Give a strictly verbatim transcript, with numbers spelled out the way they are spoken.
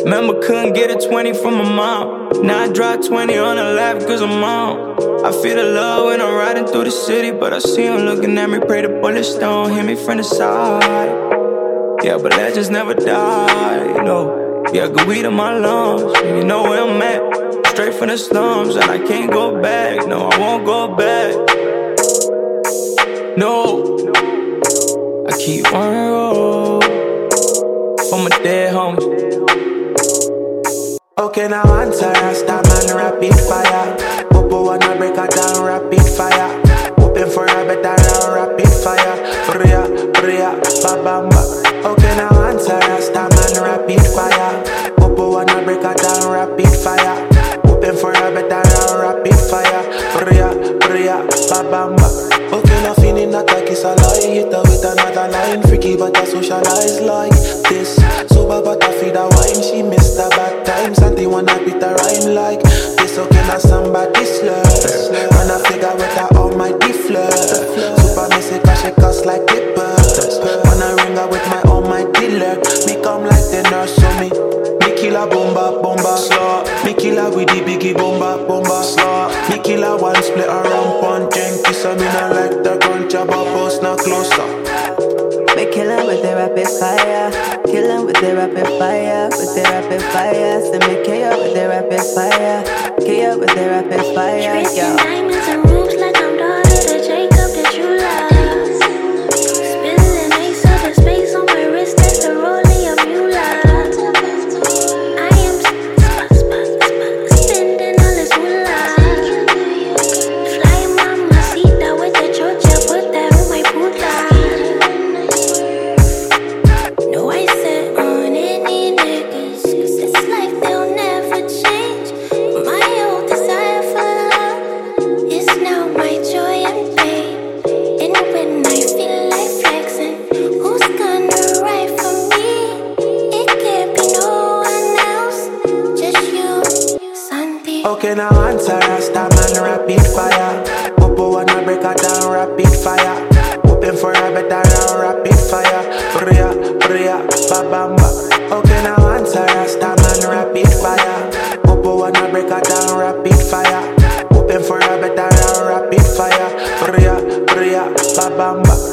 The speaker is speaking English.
Remember, couldn't get a twenty from my mom. Now I drop twenty on the lap cause I'm on. I feel the love when I'm riding through the city, but I see him looking at me, pray the bullets don't hit me from the side. Yeah, but legends never die, you know. Yeah, good weed in my lungs, you know where I'm at. Straight from the slums, and I can't go back. No, I won't go back. No, I keep on the road for my dead homies. Okay, now answer Rasta man, rapid fire. Popo wanna break her down, rapid fire. Hoping for a better round, rapid fire. Bria, bria, babamba. Okay, now answer Rasta man, rapid fire. Popo wanna break her down, rapid fire. Hoping for a better round, rapid fire. Bria, bria, babamba. Okay, now feeling that like it's a lie. Hit her with another line. Freaky but I socialize like this. Sober but I feed her wine. She missed her bad times and they wanna beat her rhyme like this. Okay, now somebody slurs. Wanna figure with her all my D-flirt. Super messy cause she cuss like clippers. Wanna ring her with my all my dealer. Me come like the nurse so me Me kill her bomba, bomba, slaw. Me kill her with the biggie bomba, bomba, slaw. Me kill her one split around one drink. Kiss her me not like the crunch of a post, not closer. We killin' with the rapid fire, killin' with the rapid fire, with the rapid fire. Send me K O with the rapid fire, K O with the rapid fire. Tracing diamonds and rubies like I'm daughter to Jacob that you love. Spilling ace of the space on my wrist, that's the rolling of you love. I am spending all this moolah. Fly mamacita with the chocha, put that on my puta. No, I said on any niggas, cause this life they'll never change. My old desire for love is now my joy and pain. And when I feel like flexing, who's gonna ride for me? It can't be no one else, just you, Santi. Okay, now answer Rasta man, rapid fire. Popo wanna break her down, rapid fire. Hoping for a better round, rapid fire. Bria, bria, babamba. Okay, now answer Rasta man, rapid fire. Popo wanna break her down, rapid fire. Hoping for a better round, rapid fire. Bria, bria, babamba.